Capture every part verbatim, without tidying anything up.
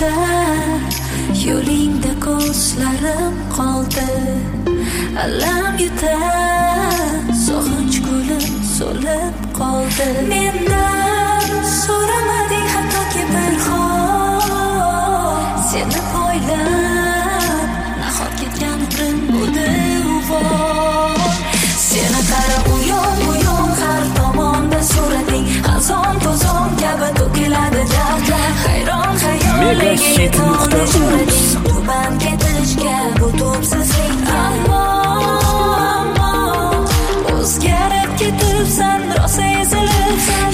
yutar, yo'lingda ko'zlarim qoldi. Alam yutar, sog'inch ko'lim so'lib qoldi. Mendan so'ramading hattoki bir hol, seni poylab nahot ketgan umrim bo'ldi uvol. Seni qara uyon uyon, har tomonda surating xazon to'zon kabi to'kiladi dardlar. Hayron xayoliga toldi yurating, tuban ketishga bu tubsizlik. Ammo ammo o'zgarib ketibsan, rosa ezilibsan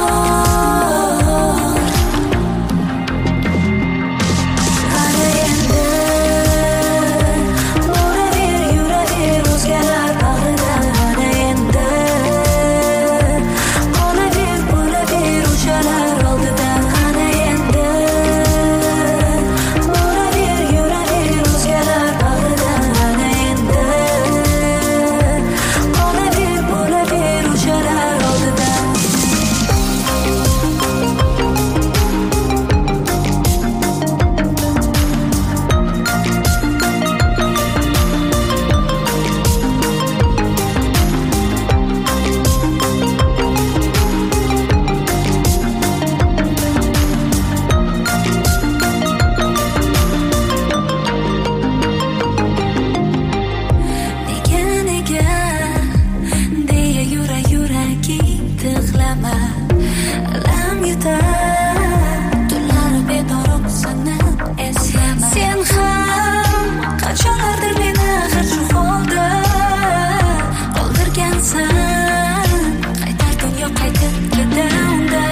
yor. Qara endi boraver yuraver o'zgalar bag'rida. Qara endi qolaver bo'laver o'shalar oldida. Qara endi boraver yuraver o'zgalar bag'rida. Qara endi qolaver bo'laver o'shalar oldida. Nega nega deya yura yuraging tig'lama. Alam yutar, tunlari bedorib sanab eslama. Sen ham qanchalardir meni axir shu holda qoldirgansan. Qaytar dunyo qaytib ketanda.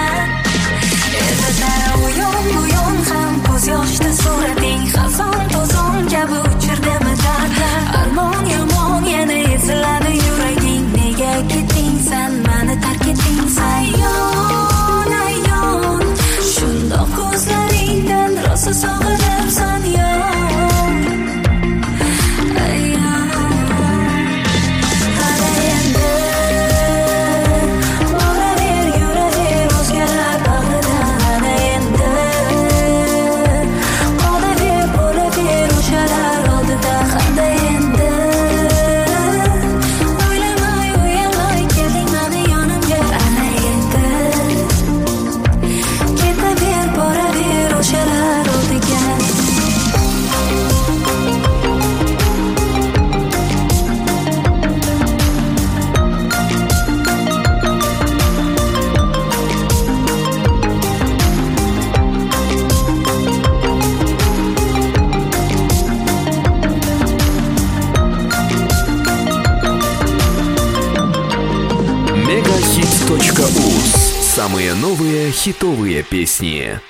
Erta uyon uyon, ham ko'z yoshda surating xazon to'zon kabi uchirdimi dardlar. Armon yomon yana eziladi yuraging. Nega ketding sen, meni tark etding sen? Ayon ayon, shundoq ko'zlaringdan rosa sog'inibsan yor. Ayon qara endi boraver yuraver o'zgalar bag'rida. Qara endi qolaver bo'laver o'shalar oldida. Qara endi o'ylamay uyalmay kelding meni yonimga. Ana endi ketaver boraver o'shalar oldiga. мегахит точка уз. Самые новые хитовые песни.